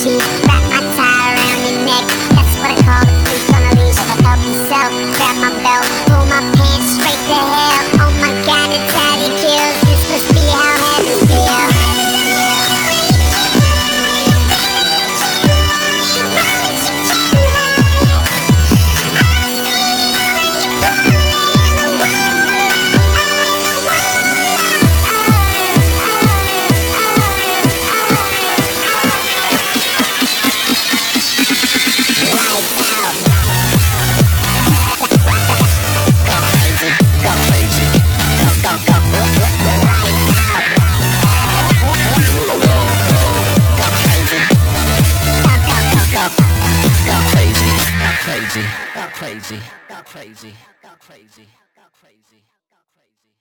teeth, wrap my tie around your neck. That's what I call the freak on a leash. Help yourself, grab my belt, pull my pants straight to hell. Oh my God, it's how it kills. This must be how heaven feels. Crazy, got crazy, got crazy, got crazy, got crazy, got crazy.